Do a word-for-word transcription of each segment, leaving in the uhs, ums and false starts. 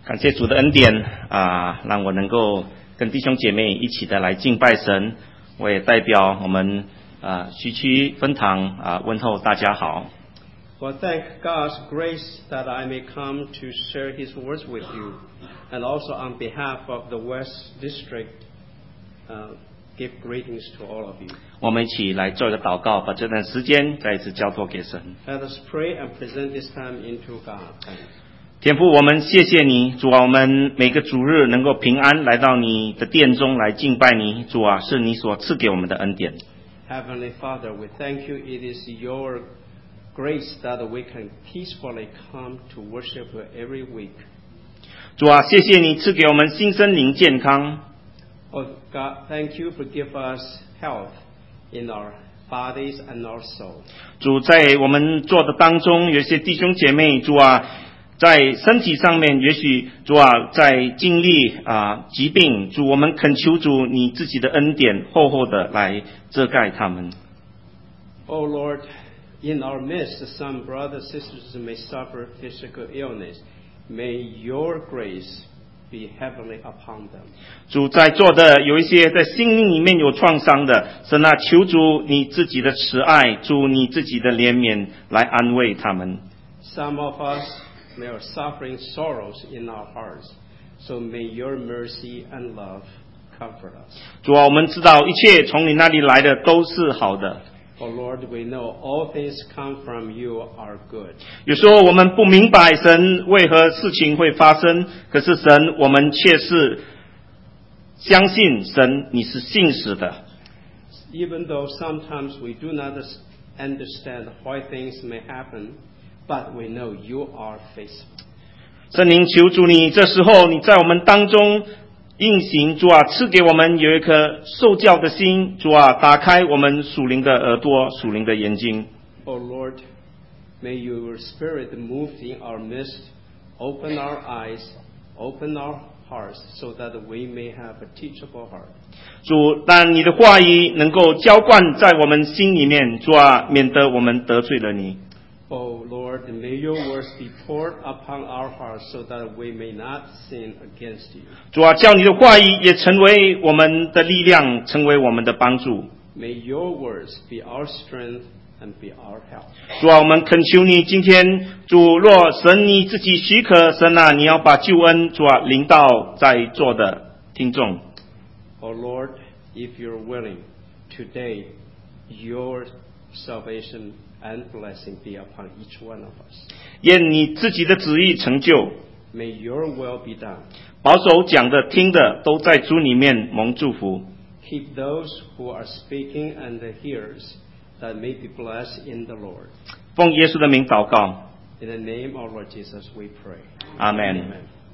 感谢主的恩典啊，让我能够跟弟兄姐妹一起的来敬拜神。我也代表我们啊西区分堂啊问候大家好。 Well, thank God's grace that I may come to share His words with you, and also on behalf of the West District, uh, give greetings to all of you. 我们一起来做一个祷告，把这段时间再一次交托给神。 Let us pray and present this time into God. Thanks. 天父，我们谢谢你，主啊，我们每个主日能够平安来到你的殿中来敬拜你，主啊，是你所赐给我们的恩典。 Heavenly Father, we thank you. It is your grace that we can peacefully come to worship you every week. 主啊，谢谢你赐给我们新生灵健康。 Oh God, thank you for give us health in our bodies and our soul. 主，在我们做的当中，有一些弟兄姐妹，主啊，在身体上面，也许主啊，在经历啊疾病，主，我们恳求主你自己的恩典厚厚的来遮盖他们。 Oh Lord, in our midst, some brothers and sisters may suffer physical illness. May your grace be heavily upon them. 主，在座的有一些在心灵里面有创伤的，神啊，求主你自己的慈爱，主你自己的怜悯来安慰他们。 Some of us may are suffering sorrows in our hearts, so may your mercy and love comfort us. 主啊，我们知道一切从你那里来的都是好的。 Oh Lord, we know all things come from you are good. 有时候我们不明白神为何事情会发生，可是神我们却是相信神你是信实的。 Even though sometimes we do not understand why things may happen, but we know you are faithful. 圣灵，求主你这时候你在我们当中运行，主啊，赐给我们有一颗受教的心，主啊，打开我们属灵的耳朵、属灵的眼睛。 Oh Lord, may your Spirit move in our midst, open our eyes, open our hearts, so that we may have a teachable heart. 主，但你的话语能够浇灌在我们心里面，主啊，免得我们得罪了你。 Oh Lord, may your words be poured upon our hearts so that we may not sin against you. 主啊，叫你的话语也成为我们的力量，成为我们的帮助。 May your words be our strength and be our help. 主啊，我们恳求你，今天主若神你自己许可，神啊，你要把救恩主啊临到在座的听众。 Oh Lord, if you're willing, today your salvation and blessing be upon each one of us. 愿你自己的旨意成就。 May your will be done. 保守讲的、听的，都在主里面蒙祝福。 Keep those who are speaking and the hearers that may be blessed in the Lord. 奉耶稣的名祷告。 In the name of Lord Jesus, we pray. 阿门。 Amen.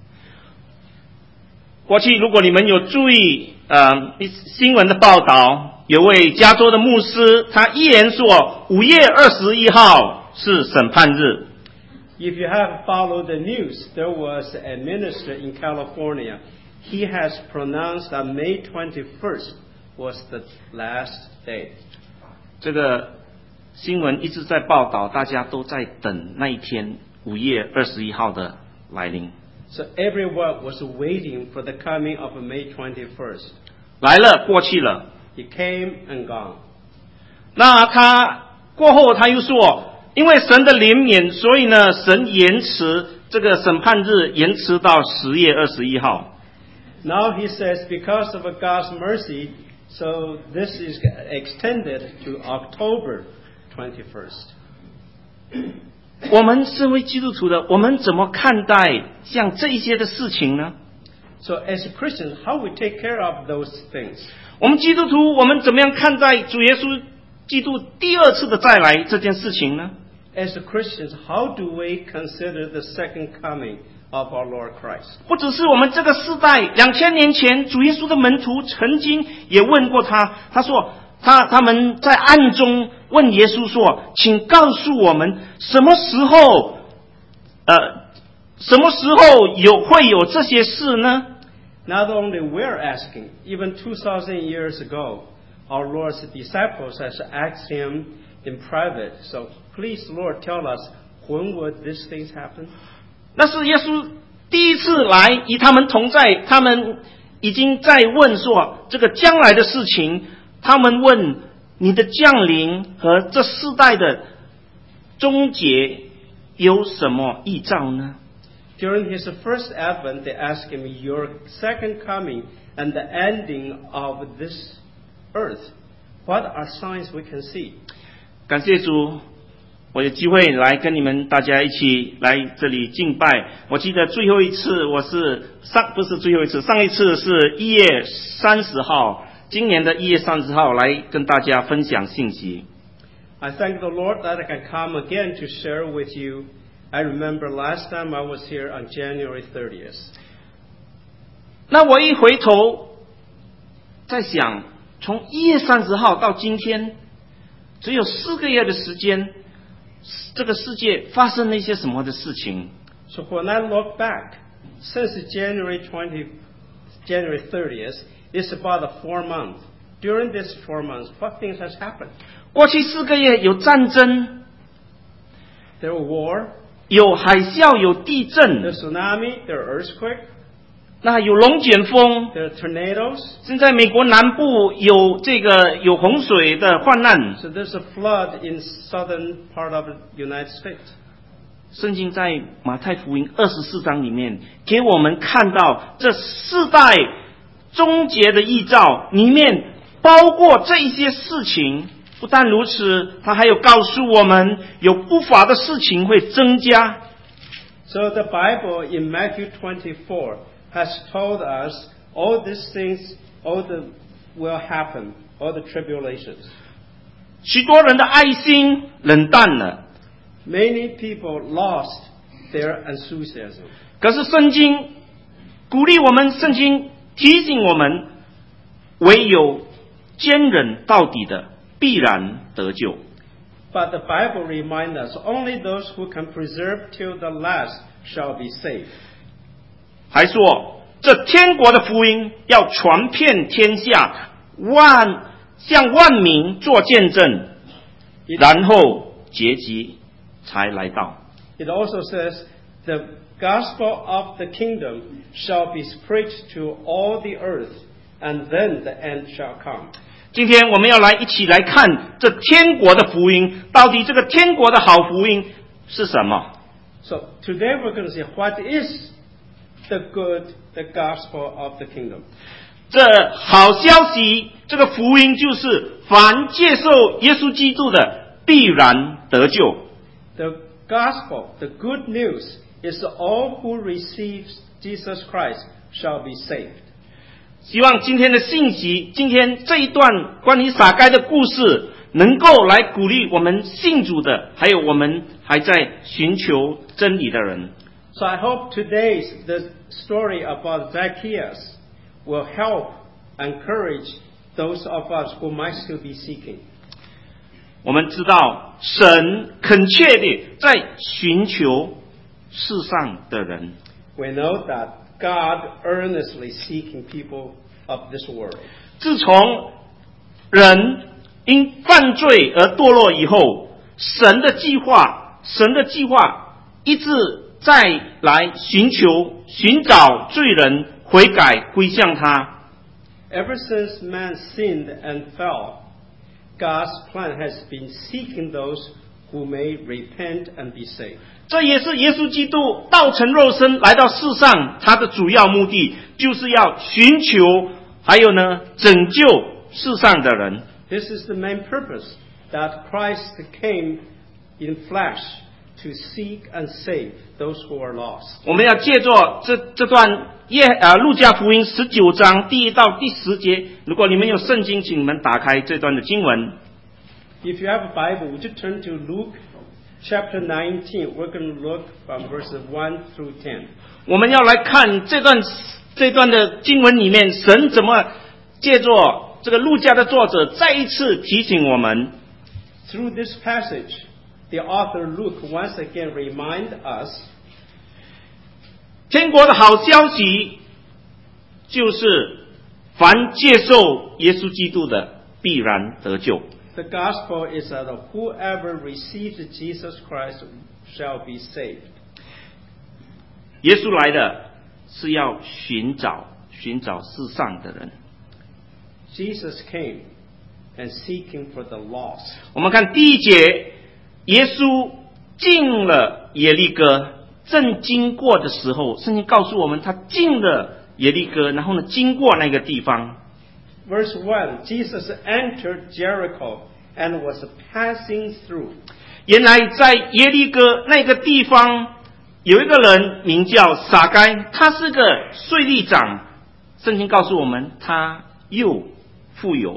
过去如果你们有注意呃新闻的报道，有位加州的牧师，他预言说五月二十一号是审判日。 If you have followed the news, there was a minister in California. He has pronounced that May twenty-first was the last day. 这个新闻一直在报道，大家都在等那一天五月二十一号的来临。 So everyone was waiting for the coming of May twenty-first. 来了，过去了。 He came and gone. 那他过后他又说，因为神的怜悯，所以呢，神延迟这个审判日，延迟到十月二十一号。 Now he says, because of God's mercy, so this is extended to October twenty-first. 我们身为基督徒的，我们怎么看待像这一些的事情呢？ So as Christians, how we take care of those things? 我们基督徒，我们怎么样看待主耶稣基督第二次的再来这件事情呢？ As Christians, how do we consider the second coming of our Lord Christ? 不只是我们这个世代，两千年前主耶稣的门徒曾经也问过他，他说他他们在暗中问耶稣说，请告诉我们什么时候呃什么时候有会有这些事呢？ Not only we're asking, even two thousand years ago, our Lord's disciples has asked him in private. So please, Lord, tell us, when would these things happen? 那是耶稣第一次来与他们同在，他们已经在问说这个将来的事情，他们问你的降临和这世代的终结有什么预兆呢？ During his first advent, they asked him, "Your second coming and the ending of this earth, what are signs we can see?" 感谢主，我有机会来跟你们大家一起来这里敬拜。我记得最后一次我是上不是最后一次，上一次是一月三十号，今年的一月三十号来跟大家分享信息。 I thank the Lord that I can come again to share with you. I remember last time I was here on January thirtieth. 那我一回头在想，从一月三十号到今天，只有四个月的时间，这个世界发生了一些什么的事情？ So when I look back, since January twentieth, January thirtieth, it's about a four months. During this four months, what things has happened? 过去四个月有战争， There were war, 有海啸，有地 there 震， tsunami, there earthquake, 那有龙卷风。 there tornadoes. 现在美国南部有这个有洪水的患难。 So there's a flood in southern part of the United States. 圣经在马太福音二十四章里面给我们看到这世代终结的预兆，里面包括这一些事情。不但如此，他还有告诉我们，有不法的事情会增加。 So the Bible in Matthew twenty-four has told us all these things, all the will happen, all the tribulations. 许多人的爱心冷淡了， Many people lost their enthusiasm. 可是圣经鼓励我们，圣经提醒我们，唯有坚忍到底的必然得救。 But the Bible reminds us only those who can preserve till the last shall be saved. 还说，这天国的福音要传遍天下，万向万民做见证，然后结局才来到。 It also says the gospel of the kingdom shall be preached to all the earth, and then the end shall come. 今天我们要来一起来看这天国的福音，到底这个天国的好福音是什么？ So today we're going to see what is the good, the gospel of the kingdom. 这好消息，这个福音就是凡接受耶稣基督的必然得救。 The gospel, the good news, is all who receive Jesus Christ shall be saved. 希望今天的信息，今天这一段关于撒该的故事，能够来鼓励我们信主的，还有我们还在寻求真理的人。 So I hope today's the story about Zacchaeus will help encourage those of us who might still be seeking. 我们知道神恳切地在寻求世上的人。 We know that God earnestly seeking people of this world. 自从人因犯罪而堕落以后，神的计划，神的计划一直在来寻求、寻找罪人悔改归向他。 Ever since man sinned and fell, God's plan has been seeking those who may repent and be saved. 这也是耶稣基督道成肉身来到世上，他的主要目的就是要寻求，还有呢拯救世上的人。 This is the main purpose that Christ came in flesh to seek and save those who are lost. 我们要借着这这段耶啊路加福音十九章第一到第十节，如果你们有圣经，请你们打开这段的经文。 If you have a Bible, would you turn to Luke chapter nineteen? We're going to look from verses one through ten. 我们要来看这段这段的经文里面，神怎么借着这个路加的作者再一次提醒我们。 Through this passage, the author Luke once again remind us 天国的好消息就是凡接受耶稣基督的必然得救。 the gospel is that whoever receives Jesus Christ shall be saved. 耶稣来的是要寻找寻找世上的人。 Jesus came and seeking for the lost. 我们看第一节，耶稣进了耶利哥，正经过的时候，圣经告诉我们，他进了耶利哥，然后呢，经过那个地方。 Verse one, Jesus entered Jericho and was passing through. 原来在耶利哥那个地方，有一个人名叫撒该，他是个税吏长。圣经告诉我们，他又富有。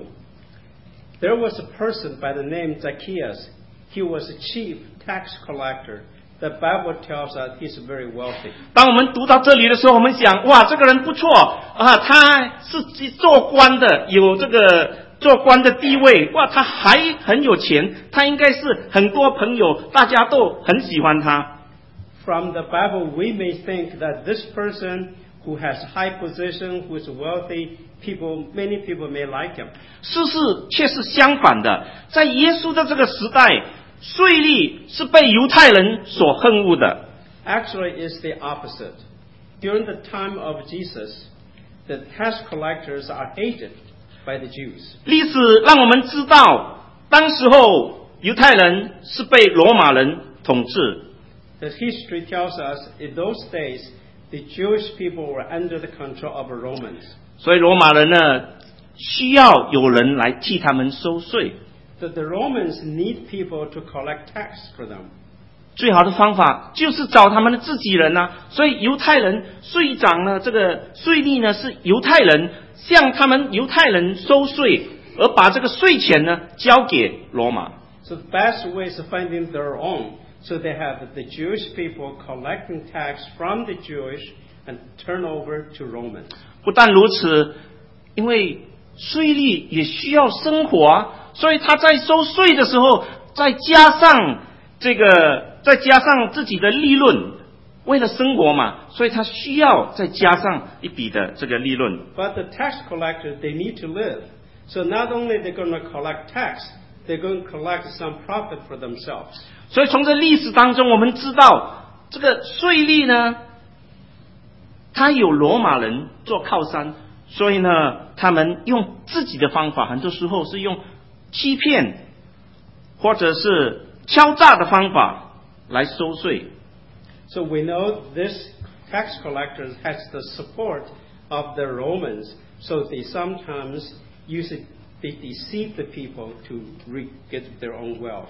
There was a person by the name Zacchaeus. He was a chief tax collector. The Bible tells us he's very wealthy. 当我们读到这里的时候，我们想，哇，这个人不错啊，他是做官的，有这个做官的地位，哇，他还很有钱，他应该是很多朋友，大家都很喜欢他。 From the Bible, we may think that this person who has high position, who is wealthy, people, many people may like him. 事实却是相反的，在耶稣的这个时代，税吏是被犹太人所恨恶的。 Actually, it's the opposite. During the time of Jesus, the tax collectors are hated by the Jews. 历史让我们知道，当时候犹太人是被罗马人统治。 The history tells us in those days, the Jewish people were under the control of the Romans. 所以罗马人呢，需要有人来替他们收税。 So the Romans need people to collect tax for them. 最好的方法就是找他们的自己人啊。所以犹太人税长呢，这个税吏呢是犹太人向他们犹太人收税，而把这个税钱呢交给罗马。 So the best way is finding their own. So they have the Jewish people collecting tax from the Jewish and turn over to Romans. 不但如此，因为税吏也需要生活啊，所以他在收税的时候，再加上这个，再加上自己的利润，为了生活嘛，所以他需要再加上一笔的这个利润。 But the tax collectors, they need to live. So not only they're going to collect tax, they're going to collect some profit for themselves. 所以从这历史当中，我们知道这个税吏呢，他有罗马人做靠山，所以呢，他们用自己的方法，很多时候是用欺骗或者是敲诈的方法来收税。 So we know this tax collector has the support of the Romans, so they sometimes use it, they deceive the people to re- get their own wealth.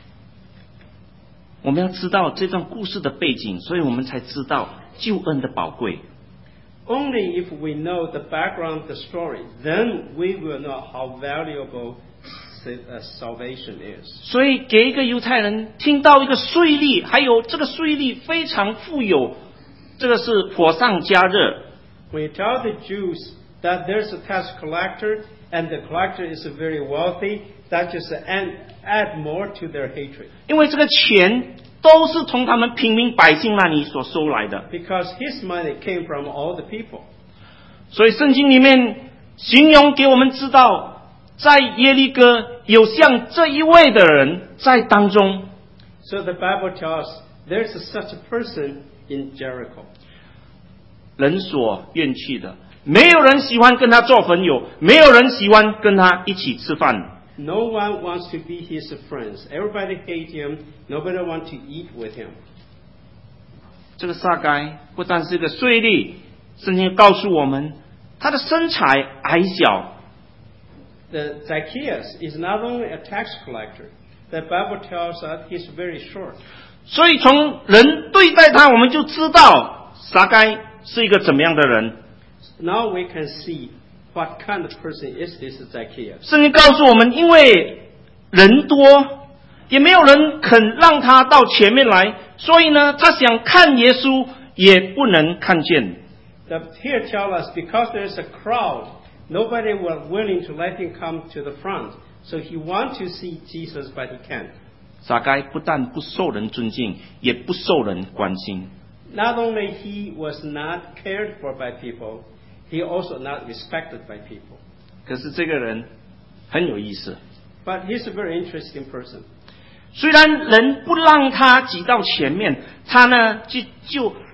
我们要知道这段故事的背景，所以我们才知道救恩的宝贵。 Only if we know the background, the story, then we will know how valuable salvation is. 所以给一个犹太人听到一个税吏，还有这个税吏非常富有，这个是火上加热。 When you tell the Jews that there's a tax collector and the collector is very wealthy, that just add, add more to their hatred. 因为这个钱都是从他们平民百姓那里所收来的。 Because his money came from all the people. 所以圣经里面形容给我们知道，在耶利哥有像这一位的人在当中。 So the Bible tells us there's such a person in Jericho. 人所厌弃的，没有人喜欢跟他做朋友，没有人喜欢跟他一起吃饭。 No one wants to be his friends. Everybody hates him. Nobody wants to eat with him. 这个撒该不但是个税吏，圣经告诉我们，他的身材矮小。 The Zacchaeus is not only a tax collector. The Bible tells us he's very short. 所以从人对待他，我们就知道撒该是一个怎么样的人。 Now we can see what kind of person is this Zacchaeus. 圣经告诉我们，因为人多，也没有人肯让他到前面来，所以呢，他想看耶稣也不能看见。 The, here tell us because there is a crowd, nobody was willing to let him come to the front. So he wants to see Jesus, but he can't. 撒该不但不受人尊敬，也不受人关心。 Not only he was not cared for by people, he also not respected by people. 可是这个人很有意思。 But he's a very interesting person. 虽然人不让他挤到前面，他呢就就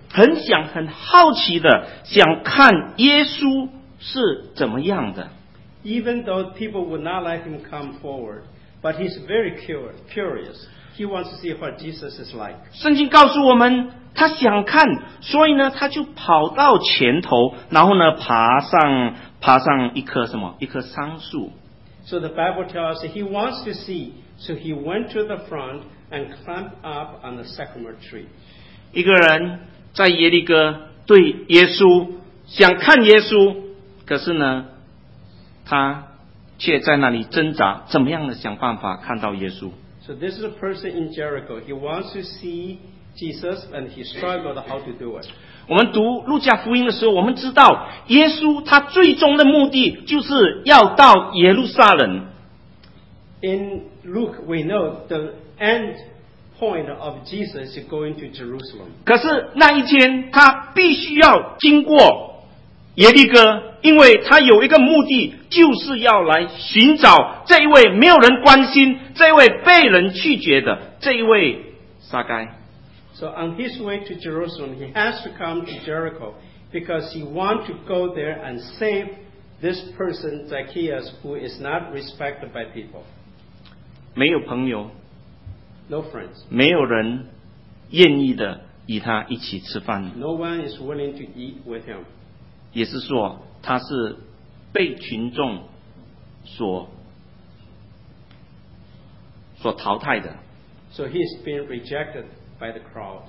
很想很好奇的想看耶稣是怎么样的。 Even though people would not let him come forward, but he's very curious. He wants to see what Jesus is like. 圣经告诉我们，他想看，所以呢，他就跑到前头，然后呢，爬上爬上一棵什么？一棵桑树。 So the Bible tells us he wants to see, so he went to the front and climbed up on the sycamore tree. 一个人在耶利哥对耶稣想看耶稣，可是呢，他却在那里挣扎，怎么样的想办法看到耶稣。 So this is a person in Jericho. He wants to see Jesus, and he struggled how to do it. 我们读路加福音的时候，我们知道耶稣他最终的目的就是要到耶路撒冷。 In Luke, we know the end point of Jesus is going to Jerusalem. 可是那一天他必须要经过耶利哥，因为他有一个目的，就是要来寻找这一位没有人关心、这一位被人拒绝的这一位撒该。 So on his way to Jerusalem, he has to come to Jericho because he wants to go there and save this person, Zacchaeus, who is not respected by people. 没有朋友， No friends. 没有人愿意的与他一起吃饭。 No one is willing to eat with him. 也是说，他是被群众所所淘汰的。 So he is being rejected by the crowd.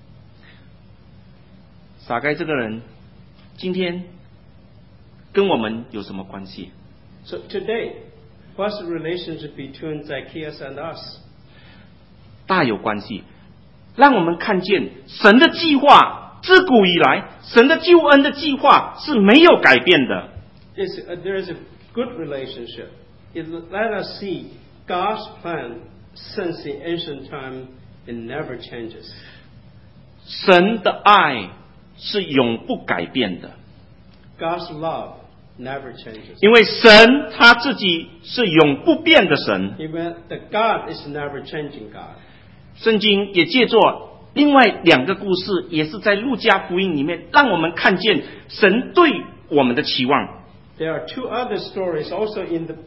撒该这个人，今天跟我们有什么关系？ So today, what's the relationship between Zacchaeus and us? 大有关系。让我们看见神的计划，自古以来，神的救恩的计划是没有改变的。 It's, uh, there is a good relationship. It, let us see God's plan since the ancient time. It never changes. 神的爱是永不改变的。 God's love never changes. 因为神他自己是永不变的神。 Even the God is never changing God. 圣经也借作另外两个故事，也是在路加福音里面，让我们看见神对我们的期望。 There are two other stories also in the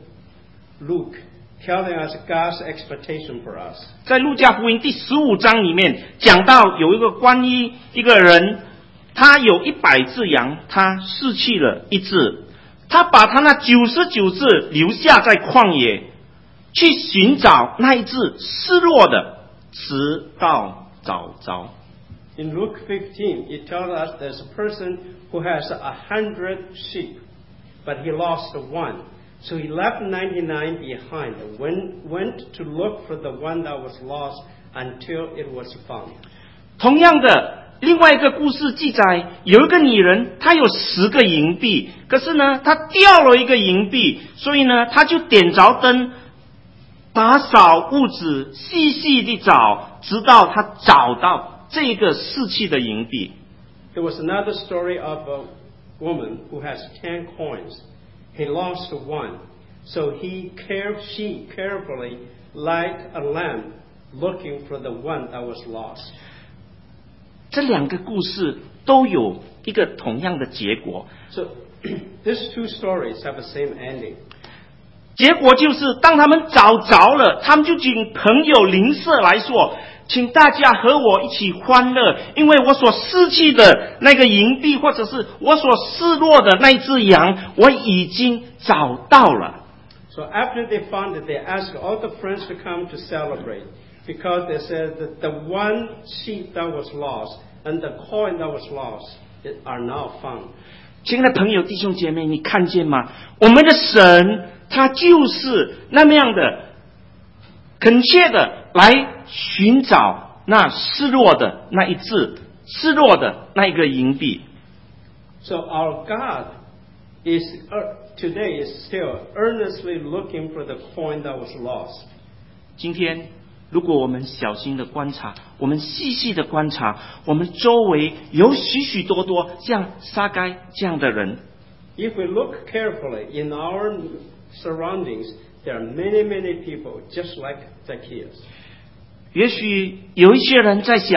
Luke telling us God's expectation for us. 在路加福音第十五章里面讲到有一个关于一个人，他有一百只羊，他失去了一只，他把他那九十九只留下在旷野，去寻找那一只失落的，直到早早。 In Luke fifteen, it tells us there's a person who has a hundred sheep, but he lost one. So he left ninety-nine behind and went, went to look for the one that was lost until it was found. 同样的，另外一个故事记载，有一个女人，她有十个银币，可是呢，她掉了一个银币，所以呢，她就点着灯，打扫屋子，细细地找，直到她找到这个逝去的银币。 There was another story of a woman who has ten coins. He lost one. So he care, she carefully light a lamp looking for the one that was lost. 这两个故事都有一个同样的结果。 So these two stories have the same ending. 结果就是，当他们找着了，他们就请朋友邻舍来说，请大家和我一起欢乐，因为我所失去的那个银币，或者是我所失落的那只羊，我已经找到了。 So after they found it, they asked all the friends to come to celebrate because they said that the one sheep that was lost and the coin that was lost are now found. 亲爱的朋友、弟兄姐妹，你看见吗？我们的神，他就是那么样的恳切的来寻找那失落的那一只、失落的那一个银币。 So our God is uh, today is still earnestly looking for the coin that was lost. 今天，如果我们小心的观察，我们细细的观察，我们周围有许许多多像撒该这样的人。 If we look carefully in our surroundings, there are many, many people just like Zacchaeus. 也许有一些人在想，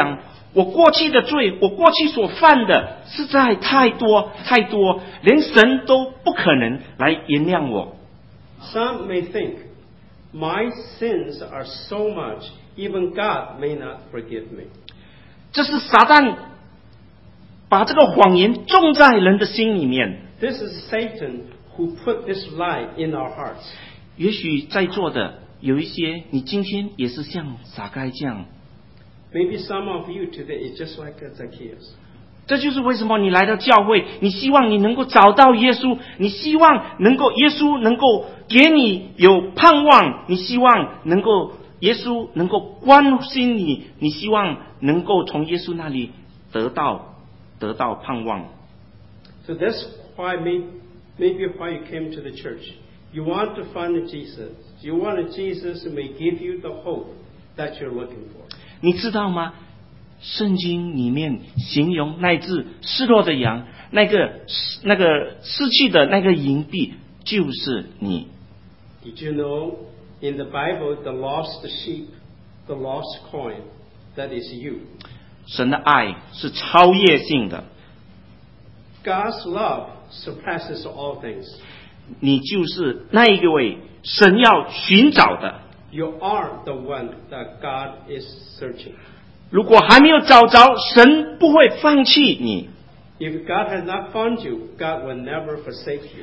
我过去的罪，我过去所犯的实在太多太多，连神都不可能来原谅我。 Some may think, my sins are so much, even God may not forgive me. 这是撒旦把这个谎言种在人的心里面。 This is Satan who put this lie in our hearts. 也许在座的有一些，你今天也是像撒该这样。 Maybe some of you today is just like Zacchaeus. 这就是为什么你来到教会，你希望你能够找到耶稣，你希望能够耶稣能够给你有盼望，你希望能够耶稣能够关心你，你希望能够从耶稣那里得到得到盼望。 So that's why maybe, maybe why you came to the church. You want to find Jesus. You want a Jesus who may give you the hope that you're looking for. 你知道吗？圣经里面形容那只失落的羊，那个那个失去的那个银币，就是你。 Did you know in the Bible the lost sheep, the lost coin, that is you. 神的爱是超越性的， God's love surpasses all things. 你就是那一位神要寻找的。 You are the one that God is searching. 如果还没有找着，神不会放弃你。 If God has not found you, God will never forsake you.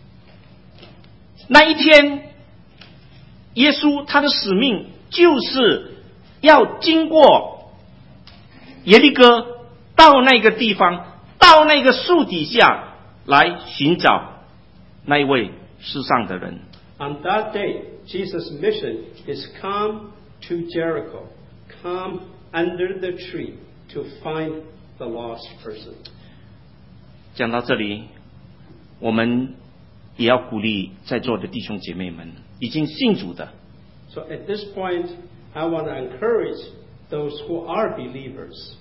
那一天，耶稣他的使命就是要经过耶利哥，到那个地方，到那个树底下来寻找那一位世上的人。 On that day, Jesus' mission is come to Jericho, come under the tree to find the lost person. 讲到这里，我们也要鼓励在座的弟兄姐妹们，已经信主的， So at this point, I want to encourage those who are believers.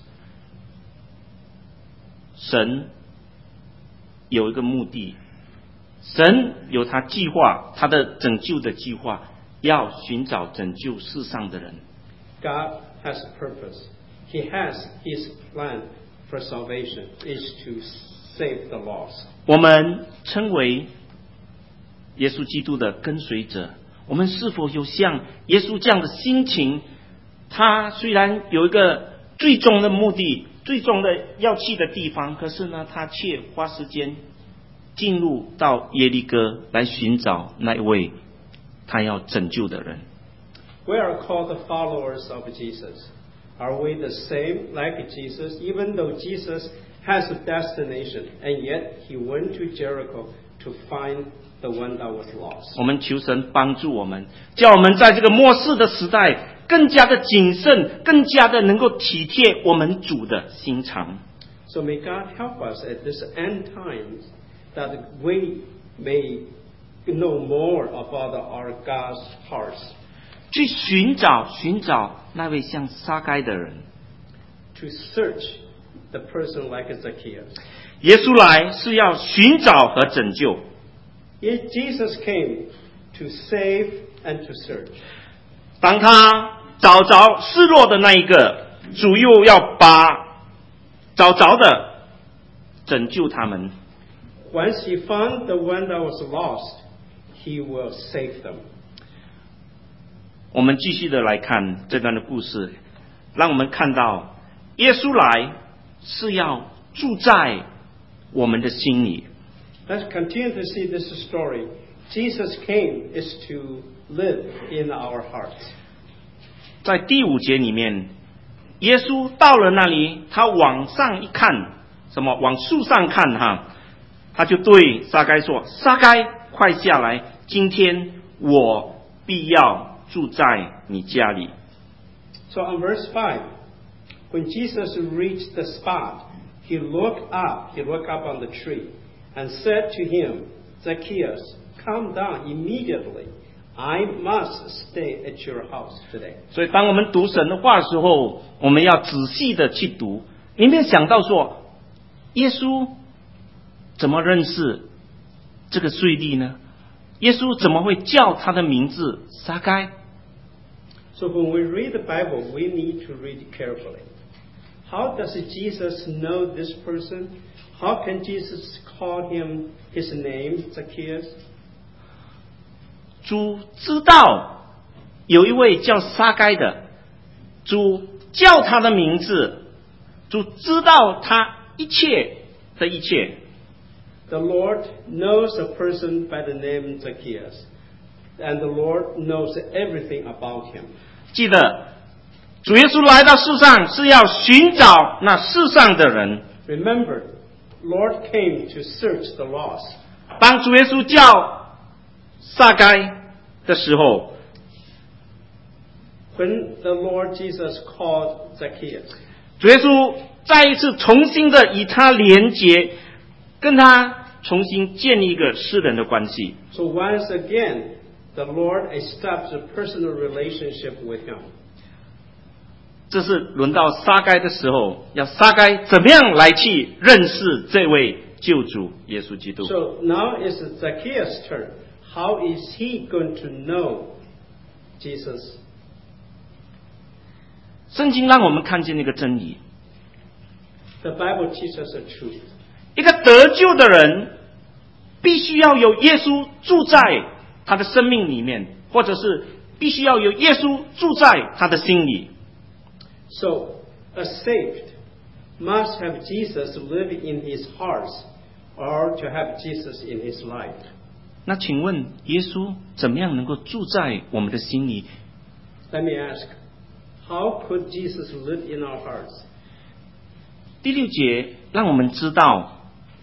神有一个目的，神有他计划，他的拯救的计划，要寻找拯救世上的人。 God has a purpose. He has His plan for salvation is to save the lost. 我们称为耶稣基督的跟随者，我们是否有像耶稣这样的心情？他虽然有一个最终的目的、最终的要去的地方，可是呢，他却花时间进入到耶利哥来寻找那一位他要拯救的人。 We are called the followers of Jesus. Are we the same like Jesus? Even though Jesus has a destination, and yet He went to Jericho to find the one that was lost. 我们求神帮助我们，叫我们在这个末世的时代更加的谨慎，更加的能够体贴我们主的心肠。 So may God help us at this end times that we may know more about our God's hearts. 去寻找寻找那位像撒该的人。 To search the person like Zacchaeus. 耶稣来是要寻找和拯救。 Yet Jesus came to save and to search. 当他找着失落的那一个，主又要把找着的拯救他们。 Once He found the one that was lost, He will save them. 我们继续的来看这段的故事，让我们看到耶稣来是要住在我们的心里。 Let's continue to see this story. Jesus came is to live in our hearts. 在第五节里面，耶稣到了那里，他往上一看，什么？往树上看哈，他就对撒该说：“撒该，快下来，今天我必要住在你家里。” So on verse five, when Jesus reached the spot, He looked up, He looked up on the tree and said to him, Zacchaeus, come down immediately. I must stay at your house today. 所以，当我们读神的话的时候，我们要仔细的去读。里面想到说，耶稣怎么认识这个税吏呢？耶稣怎么会叫他的名字撒该？ So when we read the Bible, we need to read it carefully. How does Jesus know this person? How can Jesus call him his name, Zacchaeus? 主知道有一位叫撒该的，主叫他的名字，主知道他一切的一切。 The Lord knows a person by the name Zacchaeus, and the Lord knows everything about him. 记得，主耶稣来到世上是要寻找那世上的人。 Remember, Lord came to search the lost. 当主耶稣叫撒该的时候， When the Lord Jesus called Zacchaeus, 主耶稣再一次重新的以他连结，跟他重新建立一个私人的关系。 so once again, the Lord established a personal relationship with him. 这是轮到撒该的时候，要撒该怎么样来去认识这位救主耶稣基督。 So now it's Zacchaeus' turn. How is he going to know Jesus? 圣经让我们看见一个真理， The Bible teaches us a truth. 一个得救的人必须要有耶稣住在他的生命里面，或者是必须要有耶稣住在他的心里。 So a saved must have Jesus live in his heart, or to have Jesus in his life. 那请问耶稣怎么样能够住在我们的心里？ Let me ask, how could Jesus live in our hearts? 第六节让我们知道，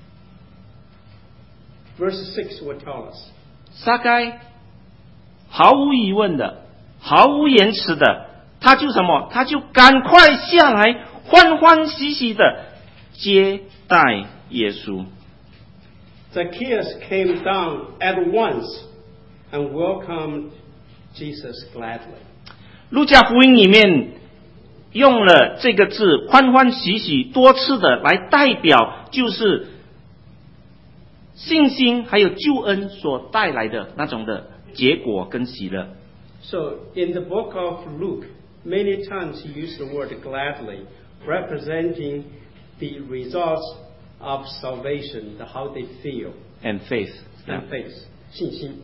Verse six will tell us. 撒该毫无疑问的，毫无延迟的，他就什么？他就赶快下来，欢欢喜喜的接待耶稣。 Zacchaeus came down at once and welcomed Jesus gladly. 路加福音里面用了这个字“欢欢喜喜”多次的来代表，就是信心还有救恩所带来的那种的结果跟喜乐。 So in the book of Luke, many times he used the word gladly, representing the results of salvation, the how they feel, And faith, and faith, 信心。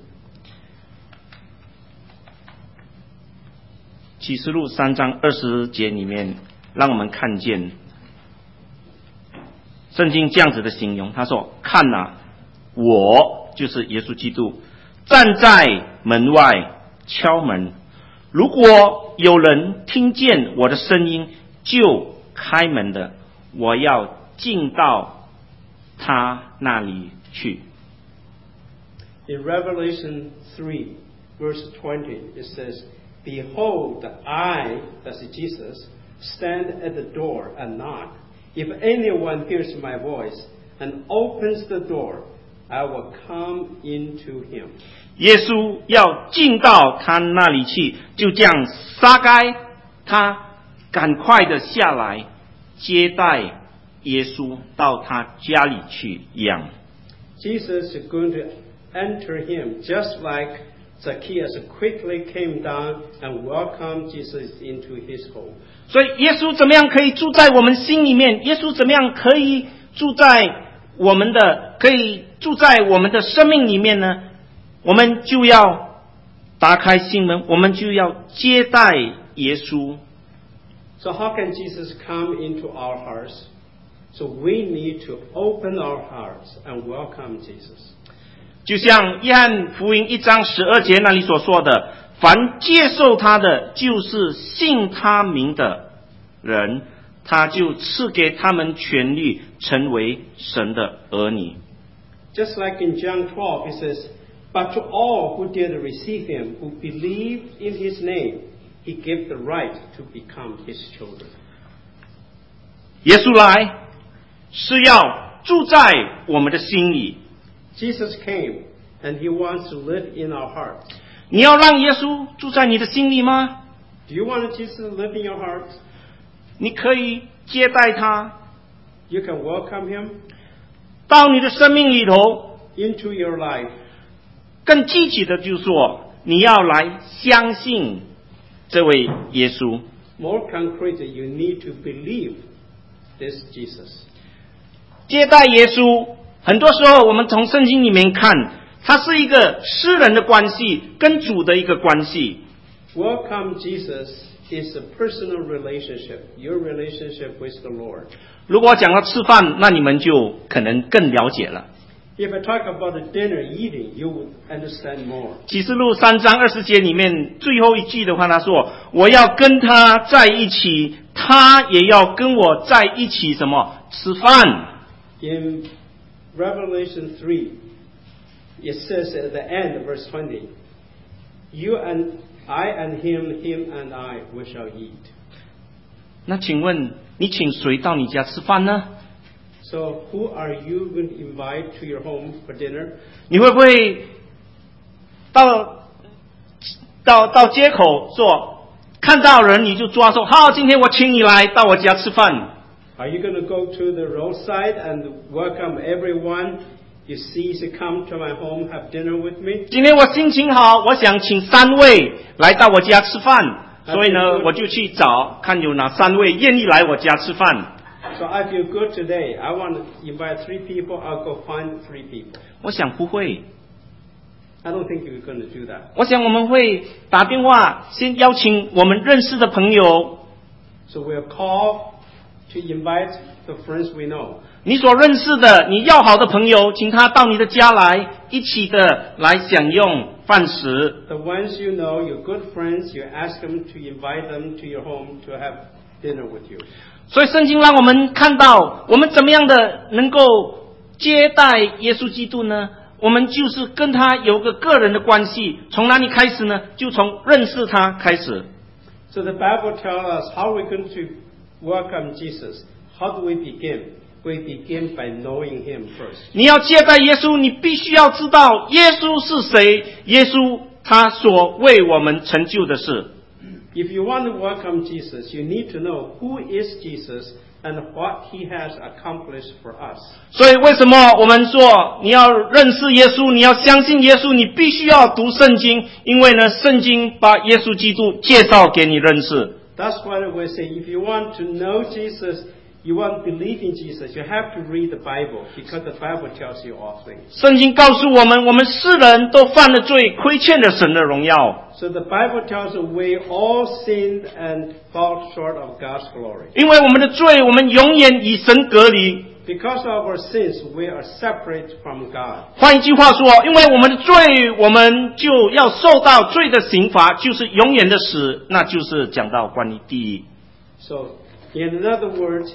启示录三章二十节里面，让我们看见圣经这样子的形容，他说：“看哪，我就是耶稣基督，站在门外敲门。如果有人听见我的声音，就开门的，我要进到他那里去。” In Revelation three, verse twenty, it says, Behold, I, that's Jesus, stand at the door and knock. If anyone hears my voice and opens the door, I will come into him. 耶稣要进到他那里去，就这样撒该他赶快的下来接待耶稣到他家里去一样。 Jesus is going to enter him just like Zacchaeus quickly came down and welcomed Jesus into his home. 所以耶稣怎么样可以住在我们心里面？耶稣怎么样可以住在我们的可以住在我们的生命里面呢？我们就要打开心门，我们就要接待耶稣。 So how can Jesus come into our hearts? So we need to open our hearts and welcome Jesus. 就像约翰福音一章十二节那里所说的，凡接受他的，就是信他名的人，他就赐给他们权利，成为神的儿女。 Just like in John twelve, it says, But to all who did receive him, who believed in his name, he gave the right to become his children. 耶稣来是要住在我们的心里。 Jesus came and he wants to live in our hearts. 你要让耶稣住在你的心里吗？ Do you want Jesus to live in your heart? 你可以接待他 You can welcome him 到你的生命里头。 into your life. 更具体的就是说，你要来相信这位耶稣。 More concretely, you need to believe this Jesus? 接待耶稣，很多时候我们从圣经里面看，它是一个私人的关系，跟主的一个关系。 Welcome Jesus is a personal relationship, your relationship with the Lord. 如果讲到吃饭，那你们就可能更了解了。 If I talk about the dinner eating, you would understand more. 启示录三章二十节里面最后一句的话，他说：“我要跟他在一起，他也要跟我在一起，什么吃饭。” In Revelation three, it says at the end, verse twenty, "You and I and him, him and I, we shall eat." 那请问你请谁到你家吃饭呢？ So who are you going to invite to your home for dinner? 你会不会到到到街口说，看到人你就抓说，好，今天我请你来到我家吃饭。 Are you going to go to the roadside and welcome everyone you see to come to my home, have dinner with me? 今天我心情好，我想请三位来到我家吃饭，所以呢，我就去找看有哪三位愿意来我家吃饭。 So I feel good today. I want to invite three people. I'll go find three people. 我想不会， I don't think you're going to do that. 我想我们会打电话先邀请我们认识的朋友， So we'll call to invite the friends we know. 你所认识的、你要好的朋友，请他到你的家来，一起的来享用饭食。 The ones you know, your good friends, you ask them to invite them to your home to have dinner with you. 所以圣经让我们看到，我们怎么样的能够接待耶稣基督呢？我们就是跟他有个个人的关系，从哪里开始呢？就从认识他开始。 So the Bible tells us how we're going to welcome Jesus. How do we begin? We begin by knowing him first. 你要接待耶稣，你必须要知道耶稣是谁，耶稣他所为我们成就的事。 If you want to welcome Jesus, you need to know who is Jesus and what he has accomplished for us. 所以为什么我们说你要认识耶稣，你要相信耶稣，你必须要读圣经，因为呢，圣经把耶稣基督介绍给你认识。 That's why we say if you want to know Jesus, you want to believe in Jesus, you have to read the Bible because the Bible tells you all things. 圣经告诉我们，我们世人都犯了罪，亏欠了神的荣耀。 So the Bible tells us we all sinned and fall short of God's glory. 因为我们的罪，我们永远与神隔离。 Because of our sins, we are separate from God. 换一句话说，因为我们的罪，我们就要受到罪的刑罚，就是永远的死，那就是讲到关于地狱。 So, in other words,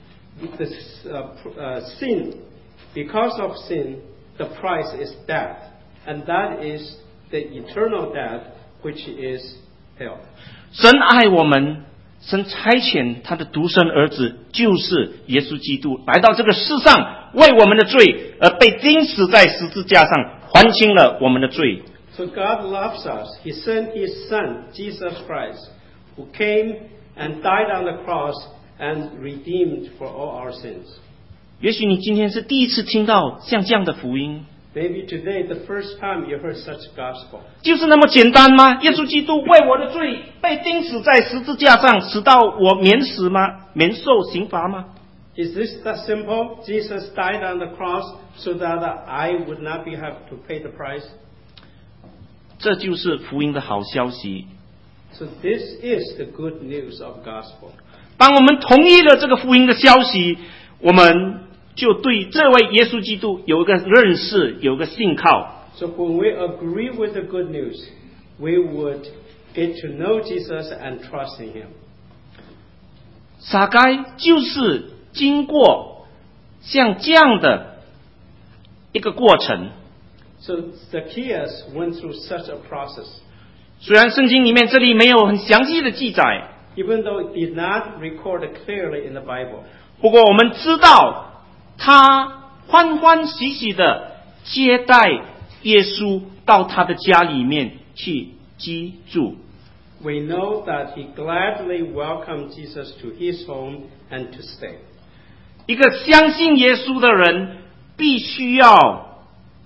this uh, uh, sin, because of sin, the price is death, and that is the eternal death, which is hell. 神爱我们，神差遣他的独生儿子，就是耶稣基督，来到这个世上，为我们的罪而被钉死在十字架上，还清了我们的罪。 So God loves us. He sent His Son, Jesus Christ, who came and died on the cross and redeemed for all our sins. 也许你今天是第一次听到像这样的福音， Maybe today, the first time you heard such gospel. 就是那么简单吗？耶稣基督为我的罪被钉死在十字架上，使到我免死吗？免受刑罚吗？ Is this that simple? Jesus died on the cross so that I would not be have to pay the price. 这就是福音的好消息。 So this is the good news of gospel. 当我们同意了这个福音的消息，我们就对这位耶稣基督有一个认识，有一个信靠。 So when we agree with the good news, we would get to know Jesus and trust in Him. 撒该就是经过像这样的一个过程。 So Zacchaeus went through such a process. 虽然圣经里面这里没有很详细的记载， Even though it did not record it clearly in the Bible. 不过我们知道他欢欢喜喜的接待耶稣到他的家里面去居住。 We know that he gladly welcomed Jesus to his home and to stay. 一个相信耶稣的人，必须要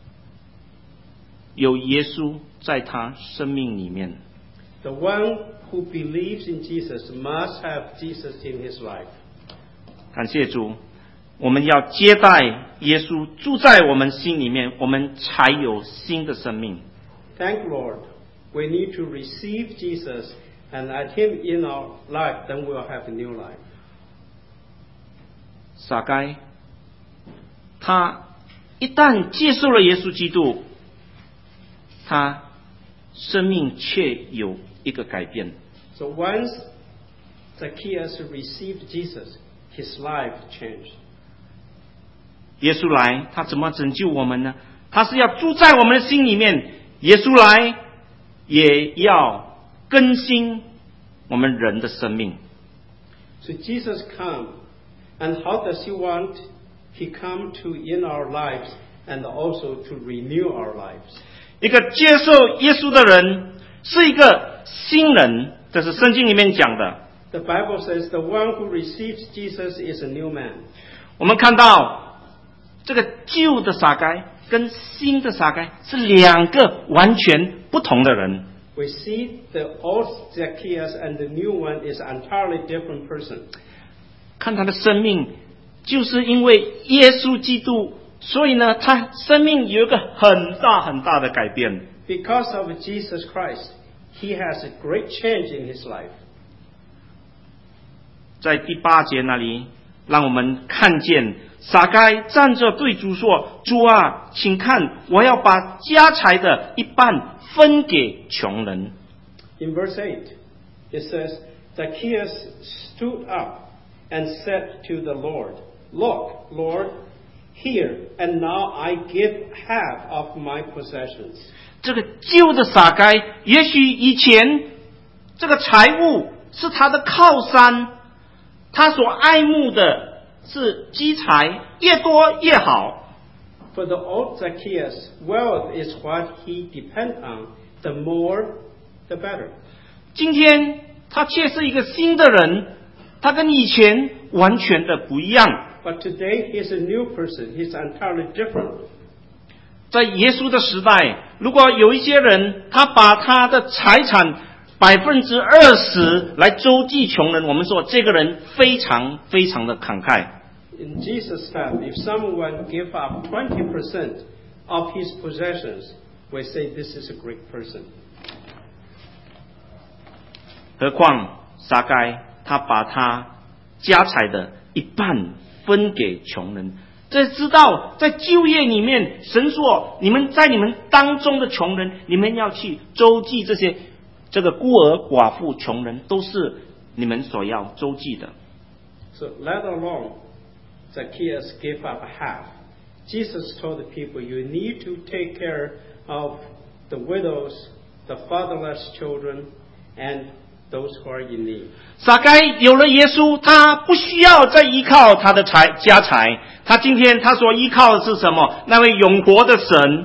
有耶稣在他生命里面。 The one who believes in Jesus must have Jesus in his life. 感谢主，我们要接待耶稣住在我们心里面，我们才有新的生命。 Thank Lord. We need to receive Jesus and let Him in our life, then we'll have a new life. 撒该，他一旦接受了耶稣基督，他生命却有一个改变。 So once Zacchaeus received Jesus, his life changed. 耶稣来，他怎么拯救我们呢？他是要住在我们的心里面。耶稣来，也要更新我们人的生命。 So Jesus come, and how does He want? He come to in our lives and also to renew our lives. 一个接受耶稣的人是一个新人，这是圣经里面讲的。 The Bible says the one who receives Jesus is a new man. 我们看到这个旧的撒该跟新的撒该是两个完全不同的人。 We see the old Zacchaeus and the new one is an entirely different person. 看他的生命，就是因为耶稣基督，所以呢，他生命有一个很大很大的改变。 Because of Jesus Christ, he has a great change in his life. 在第八节那里，让我们看见撒该站着对主说：“主啊，请看，我要把家财的一半分给穷人。” In verse eight, it says, Zacchaeus stood up and said to the Lord, Look, Lord, here, and now I give half of my possessions. 这个旧的撒该，也许以前这个财物是他的靠山，他所爱慕的是积财，越多越好。 For the old Zacchaeus, wealth is what he depends on. The more, the better. 今天他却是一个新的人，他跟以前完全的不一样。 But today, he's a new person. He's entirely different. 在耶稣的时代，如果有一些人他把他的财产百分之二十来周济穷人，我们说这个人非常非常的慷慨。 In Jesus' time, if someone give up twenty percent of his possessions, we say this is a great person. 何况撒该他把他家财的一半分给穷人。这知道在就业里面，神说你们在你们当中的穷人，你们要去周济这些这个孤儿寡妇穷人，都是你们所要周济的。 So let alone Zacchaeus gave up half. Jesus told the people, you need to take care of the widows, the fatherless children, and those who are in need. 撒该有了耶稣，他不需要再依靠他的财家财，他今天他所依靠的是什么？那位永活的神。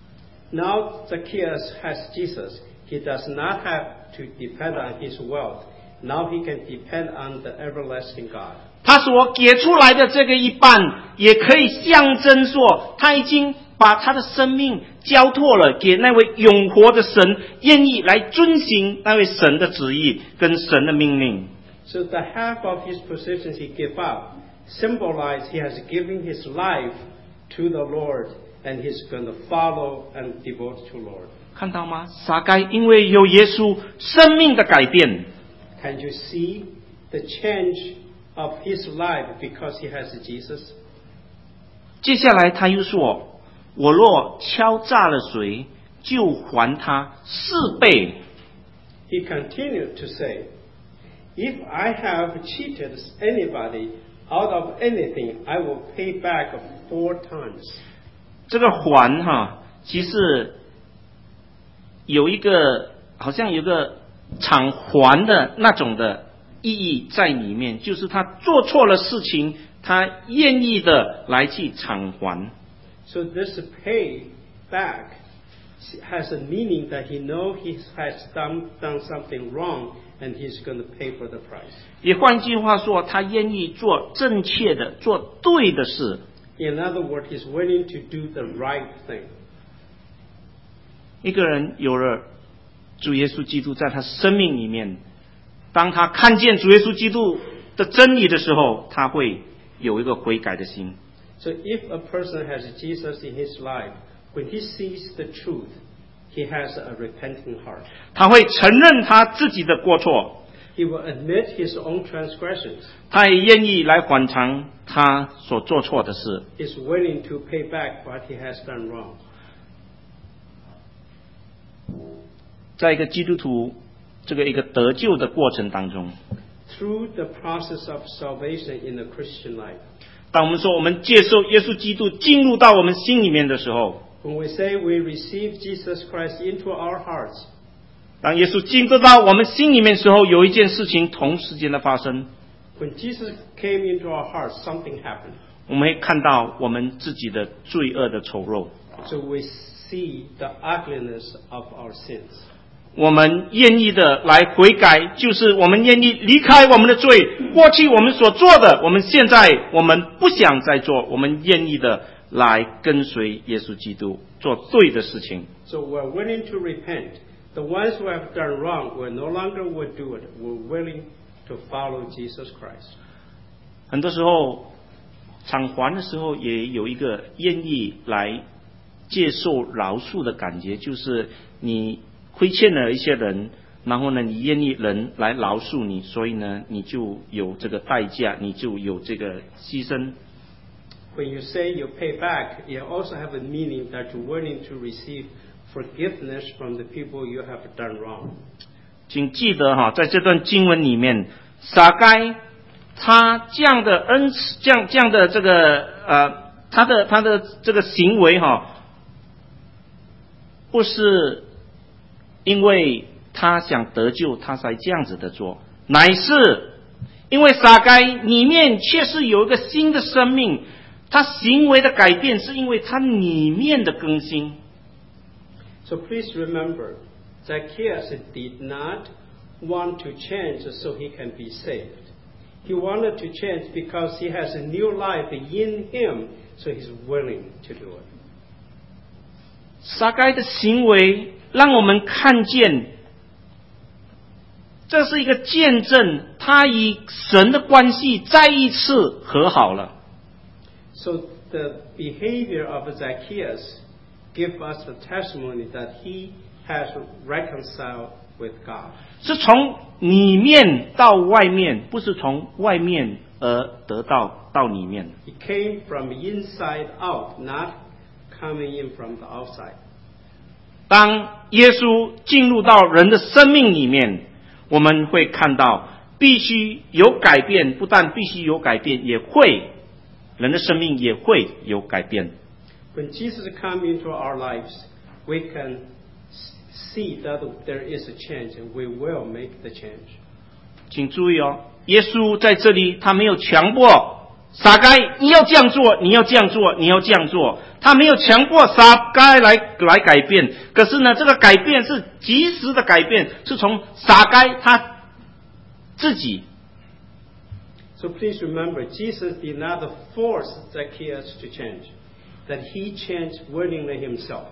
Now Zacchaeus has Jesus. He does not have to depend on his wealth. Now he can depend on the everlasting God. 他所给出来的这个一半，也可以象征说，他已经把他的生命交托了给那位永活的神，愿意来遵行那位神的旨意跟神的命令。 So the half of his possessions he gave up symbolize he has given his life to the Lord and he's going to follow and devote to Lord. 看到吗？撒该因为有耶稣，生命的改变。 Can you see the change of his life because he has Jesus? 接下来他又说：“我若敲诈了谁，就还他四倍。” He continued to say, if I have cheated anybody out of anything, I will pay back four times. 这个还哈，其实有一个好像有个偿还的那种的意义在里面，就是他做错了事情，他愿意的来去偿还。 So this pay back has a meaning that he knows he has done, done something wrong and he's going to pay for the price. 也换句话说，他愿意做正确的、做对的事。 In other words, he's willing to do the right thing. 一个人有了主耶稣基督在他生命里面，当他看见主耶稣基督的这真理的时候，他会有一个悔改的心。 So if a person has Jesus in his life, when he sees the truth, he has a repenting heart. 他会承认他自己的过错。 He will admit his own transgressions. 他也愿意来反偿他所做错的事。 He's willing to pay back what he has done wrong. 在一个基督徒这个一个得救的过程当中， Through the process of salvation in the Christian life, 当我们说我们接受耶稣基督进入到我们心里面的时候， when we say we receive Jesus Christ into our hearts, 当耶稣进入到我们心里面的时候，有一件事情同时间的发生， when Jesus came into our hearts, something happened. 我们会看到我们自己的罪恶的丑陋， So we see the ugliness of our sins. 我们愿意的来悔改，就是我们愿意离开我们的罪，过去我们所做的，我们现在我们不想再做，我们愿意的来跟随耶稣基督，做对的事情。 So we're willing to repent. The ones who have done wrong, we no longer would do it. We're willing to follow Jesus Christ. 很多时候偿还的时候也有一个愿意来接受饶恕的感觉，就是你亏欠了一些人，然后呢你愿意人来饶恕你，所以呢你就有这个代价，你就有这个牺牲。 When you say you pay back, you also have a meaning that you're willing to receive forgiveness from the people you have done wrong. 请记得哈，在这段经文里面，撒该他这样的恩慈，这样这样的这个呃，他的他的这个行为哈，不是因为他想得救，他才这样子的做，乃是因为撒该里面确实有一个新的生命，他行为的改变是因为他里面的更新。 So please remember, Zacchaeus did not want to change so he can be saved. He wanted to change because he has a new life in him, so he's willing to do it. 撒该的行为让我们看见，这是一个见证，他与神的关系再一次和好了。 So the behavior of Zacchaeus gives us the testimony that he has reconciled with God. 是从里面到外面，不是从外面而得到到里面。 He came from inside out, not coming in from the outside. 当耶稣进入到人的生命里面，我们会看到必须有改变，不但必须有改变，也会人的生命也会有改变。 When Jesus comes into our lives, we can see that there is a change, and we will make the change. 请注意哦，耶稣在这里他没有强迫撒该你要这样做，你要这样做，你要这样做，他没有强迫撒该来来改变。可是呢，这个改变是及时的改变，是从撒该他自己。 So please remember, Jesus did not force Zacchaeus to change, that he changed willingly himself.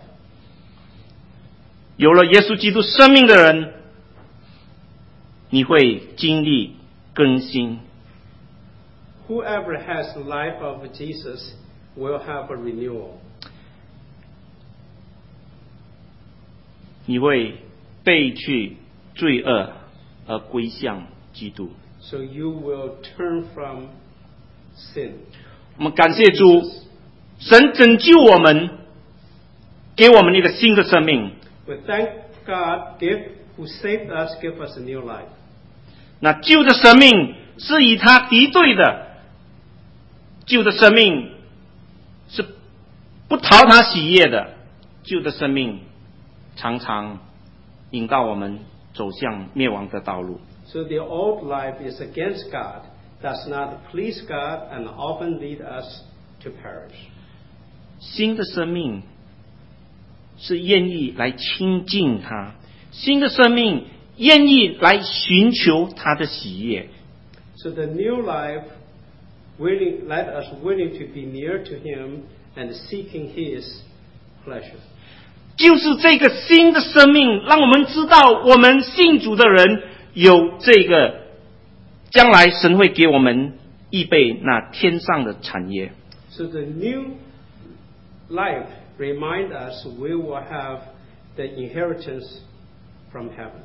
有了耶稣基督生命的人，你会经历更新。 Whoever has the life of Jesus will have a renewal. 你会背去罪恶而归向基督。 So you will turn from sin. 我们感谢主，神拯救我们，给我们一个新的生命。 We thank God give, who saved us, give us a new life. 那旧的生命是与他敌对的，旧的生命是不讨他喜悦的，旧的生命常常引导我们走向灭亡的道路。 So the old life is against God, does not please God, and often lead us to perish. 新的生命是愿意来亲近他，新的生命愿意来寻求他的喜悦。 So the new life willing, let us willing to be near to Him and seeking His pleasure. 就是这个新的生命，让我们知道我们信主的人有这个将来神会给我们预备那天上的产业。 So the new life remind us we will have the inheritance from heaven.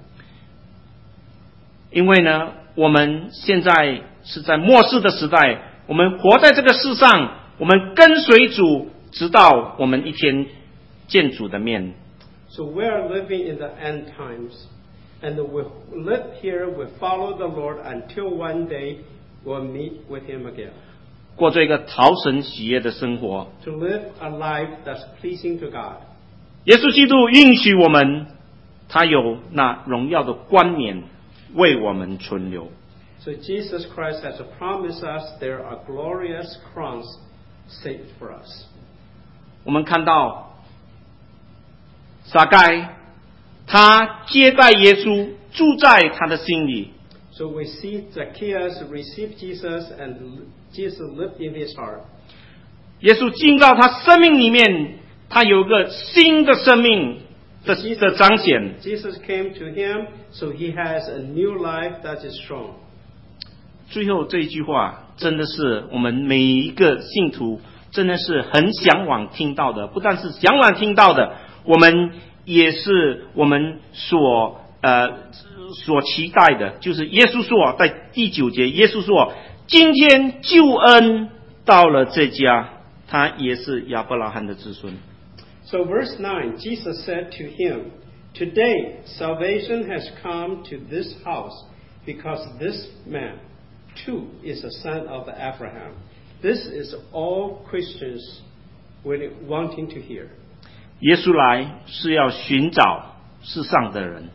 因为呢，我们现在是在末世的时代，我们活在这个世上，我们跟随主，直到我们一天见主的面。 So we are living in the end times, and we live here, we follow the Lord until one day we'll meet with Him again. 过这个讨神喜悦的生活。 To live a life that's pleasing to God. 耶稣基督允许我们，他有那荣耀的冠冕为我们存留。 So Jesus Christ has promised us there are glorious crowns saved for us. 我们看到撒该，他接待耶稣，住在他的心里。 So we see Zacchaeus receive Jesus and Jesus lived in his heart. 耶稣进到他生命里面，他有一个新的生命的的彰显。 Jesus came to him, so he has a new life that is strong. 最后这一句话，真的是我们每一个信徒真的是很向往听到的。不但是向往听到的，我们也是我们所呃所期待的。就是耶稣说，在第九节，耶稣说，今天救恩到了这家，他也是亚伯拉罕的子孙。 So verse nine, Jesus said to him, Today salvation has come to this house, because this man too is a son of Abraham. This is all Christians wanting to hear. 耶稣来是要寻找世上的人。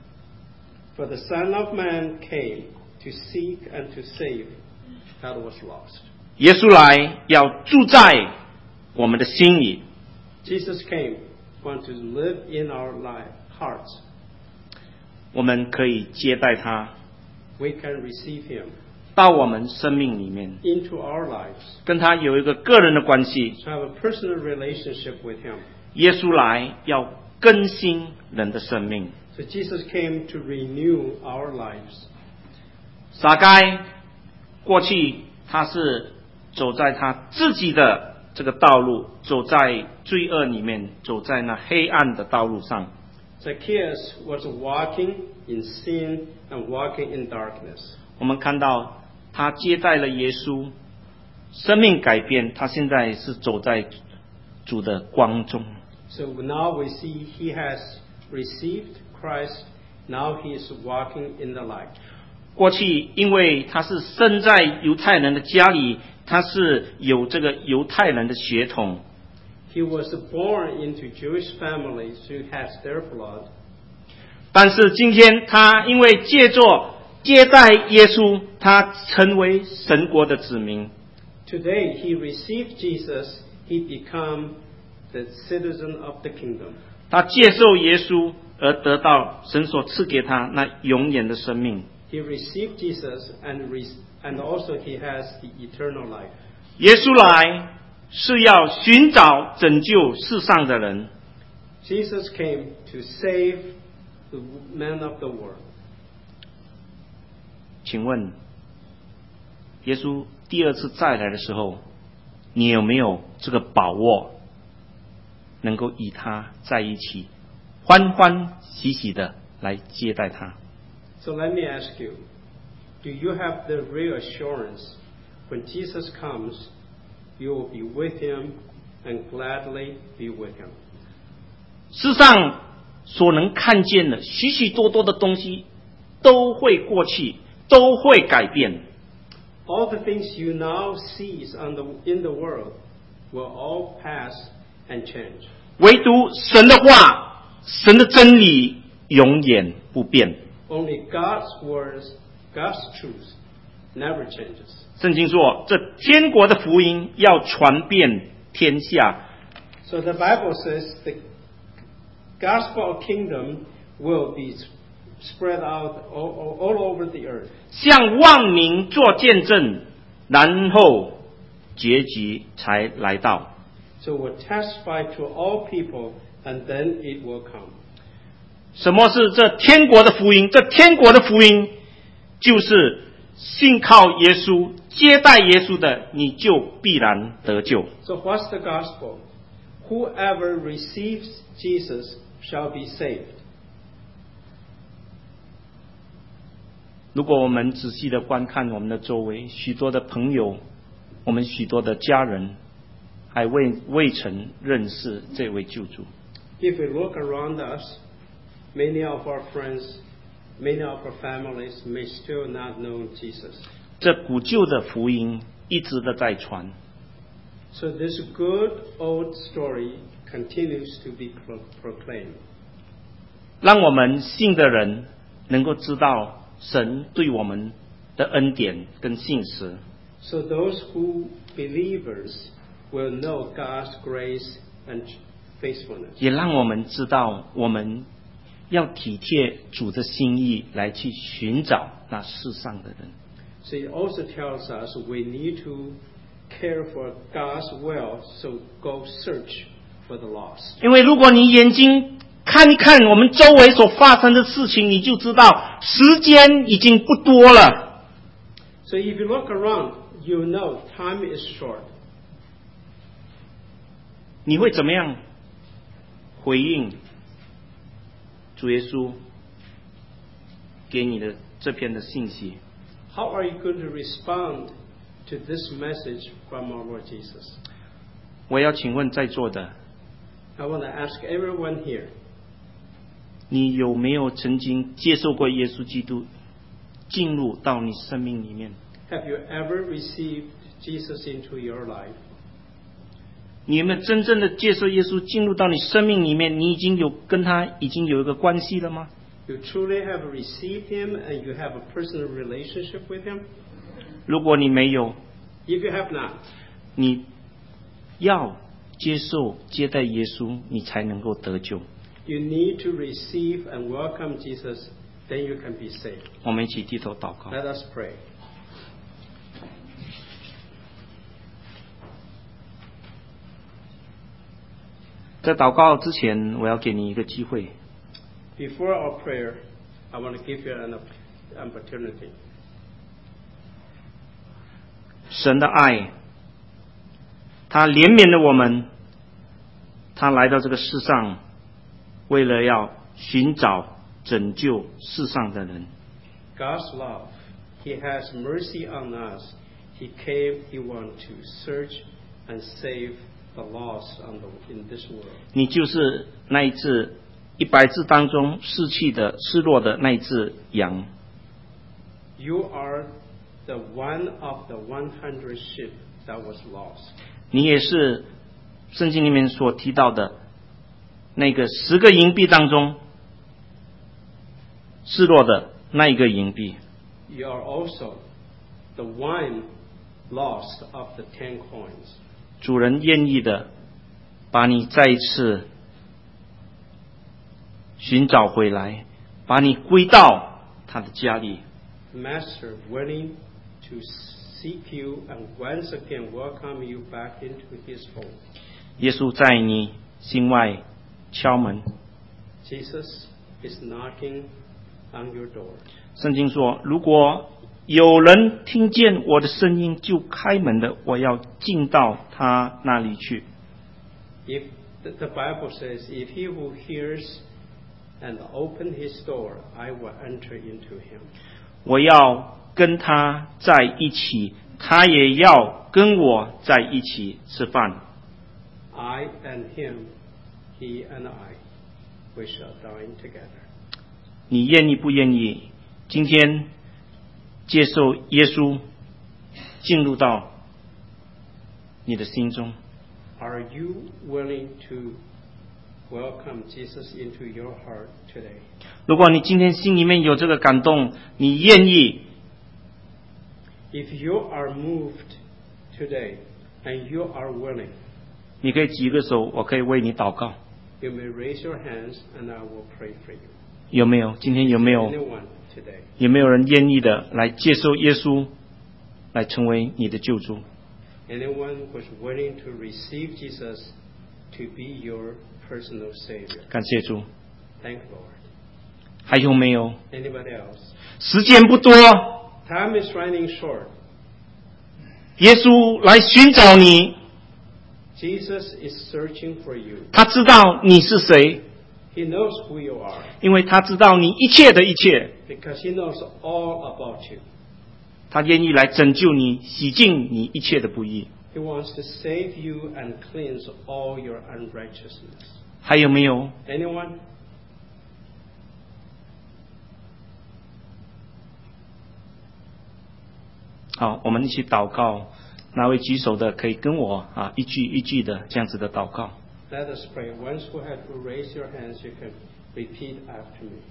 For the Son of Man came to seek and to save that was lost. 耶稣来要住在我们的心里。 Jesus came, want to live in our life, hearts. 我们可以接待他 We can receive him 到我们生命里面， into our lives, 跟他有一个个人的关系。 to have a personal relationship with him. 耶稣来要更新人的生命。 So Jesus came to renew our lives. 撒该过去他是走在他自己的这个道路，走在罪恶里面，走在那黑暗的道路上。 Zacchaeus was walking in sin and walking in darkness. 我们看到他接待了耶稣，生命改变，他现在是走在主的光中。 So now we see he has received Christ. Now he is walking in the light. 过去因为他是生在犹太人的家里，他是有这个犹太人的血统。 He was born into Jewish families who has their blood. 但是今天他因为借着接待耶稣，他成为神国的子民。 Today he received Jesus. He become the citizen of the kingdom. 他接受耶稣而得到神所赐给他那永远的生命。 He received Jesus and re- and also he has the eternal life. 耶稣来是要寻找拯救世上的人。 Jesus came to save the men of the world. 请问，耶稣第二次再来的时候，你有没有这个把握，能够与他在一起，欢欢喜喜的来接待他？ So let me ask you, do you have the real assurance when Jesus comes, you will be with him and gladly be with him? 世上所能看见的许许多多的东西都会过去，都会改变。 All the things you now see on the, in the world will all pass and change. 唯独神的话，神的真理永远不变。 Only God's words, God's truth, never changes. 圣经说，这天国的福音要传遍天下。 So the Bible says the gospel kingdom will be spread out all, all over the earth. 向万民做见证，然后结局才来到。 So we'll testify to all people, and then it will come. 什么是这天国的福音？这天国的福音就是信靠耶稣、接待耶稣的，你就必然得救。 So what's the gospel? Whoever receives Jesus shall be saved. 如果我们仔细的观看我们的周围，许多的朋友，我们许多的家人，还未未曾认识这位救主。 If we look around us, many of our friends, many of our families may still not know Jesus. 这古旧的福音一直的在传， So this good old story continues to be pro- proclaimed. 让我们信的人能够知道神对我们的恩典跟信实， So those who believers will know God's grace and faithfulness. 也让我们知道我们要体贴主的心意来去寻找那世上的人。 So it also tells us we need to care for God's will, so go search for the lost. 因为如果你眼睛看一看我们周围所发生的事情，你就知道时间已经不多了。 So if you look around, you know time is short. 你会怎么样回应主耶稣给你的这篇的信息？ How are you going to respond to this message from our Lord Jesus? 我要请问在座的， I want to ask everyone here, 你有没有曾经接受过耶稣基督进入到你生命里面？ have you ever received Jesus into your life? 你有没有真正的接受耶稣进入到你生命里面？你已经有跟他已经有一个关系了吗？ You truly have received Him and you have a personal relationship with Him? 如果你没有， If you have not, 你要接受接待耶稣，你才能够得救。 you need to receive and welcome Jesus, then you can be saved. 我们一起低头祷告。 Let us pray. 在祷告之前，我要给你一个机会。 Before our prayer, I want to give you an opportunity. 神的爱，他怜悯了我们，他来到这个世上，为了要寻找拯救世上的人。 God's love, He has mercy on us. He came, He wants to search and save the lost on the, in this world. 你就是那一只一百只当中失去的、失落的那一只羊。 You are the one of the one hundred sheep that was lost. 你也是圣经里面所提到的那个十个银币当中失落的那一个银币。 You are also the one lost of the ten coins. 主人愿意的把你再一次寻找回来，把你归到他的家里。 Master willing to seek you and once again welcome you back into His home. 耶稣在你心外敲门。 Jesus is knocking on your door. 圣经说，如果有人听见我的声音就开门的，我要进到他那里去。 If the, the Bible says, if he who hears and open his door, I will enter into him. 我要跟他在一起，他也要跟我在一起吃饭。 I and him, he and I, we shall dine together. 你愿意不愿意今天接受耶稣进入到你的心中？ Are you willing to welcome Jesus into your heart today? 如果你今天心里面有这个感动，你愿意， If you are moved today and you are willing, 你可以举个手，我可以为你祷告。 you may raise your hands and I will pray for you. 有没有？今天有没有？ Anyone today? 有没有人愿意的来接受耶稣，来成为你的救主？ Anyone who's willing to receive Jesus to be your personal Savior? 感谢主。 Thank Lord. 还有没有？ Anybody else? 时间不多， Time is running short. 耶稣来寻找你， Jesus is searching for you. 他知道你是谁， He knows who you are 因为他知道你一切的一切， because He knows all about you. 他愿意来拯救你，洗净你一切的不义。 He wants to save you and cleanse all your unrighteousness. 还有没有？ Anyone? 好，我们一起祷告。那位举手的可以跟我啊一句一句的这样子的祷告。 Let us pray. Once who have to raise your hands, you can repeat after me.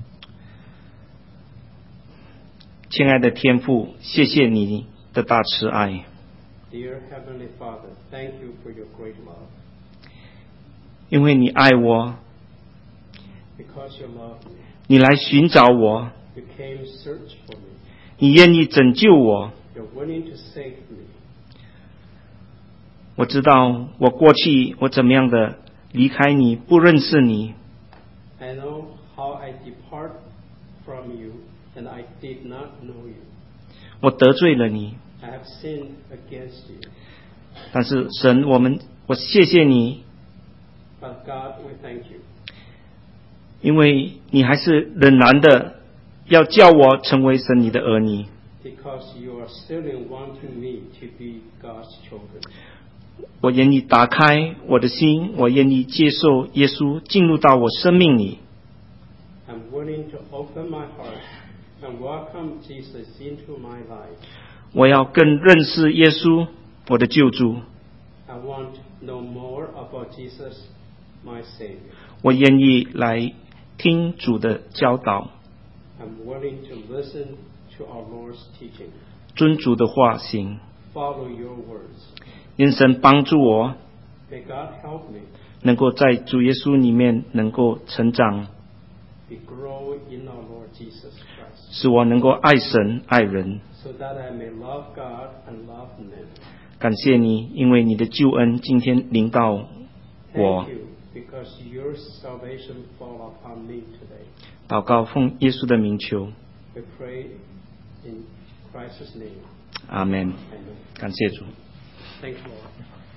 亲爱的天父，谢谢你的大慈爱， Dear Heavenly Father, thank you for your great love. 因为你爱我， Because you love me, 你来寻找我， you came search for me. 你愿意拯救我。 You're willing to save me. 我知道我过去我怎么样的离开你，不认识你， I know how I depart from you, and I did not know you. 我得罪了你。 I have sinned against you. 但是神，我们我谢谢你， But God, we thank you. 因为你还是仍然的要叫我成为神你的儿女。 Because you are still in wanting me to be God's children. 我愿意打开我的心，我愿意接受耶稣进入到我生命里。 I'm willing to open my heart and welcome Jesus into my life. 我要更认识耶稣，我的救主。 I want to know more about Jesus, my Savior. 我愿意来听主的教导， I'm willing to listen to our Lord's teaching. 遵主的话行。 Follow your words. 愿神帮助我， May God help me 能够在主耶稣里面能够成长， to grow in our Lord Jesus Christ, 使我能够爱神爱人。 so that I may love God and love men. 感谢你，因为你的救恩今天临到我 Thank。you because your salvation fall upon me today. 祷告奉耶稣的名求， We pray in Christ's name. 阿门。 Amen. 感谢主。 Thanks, Lord.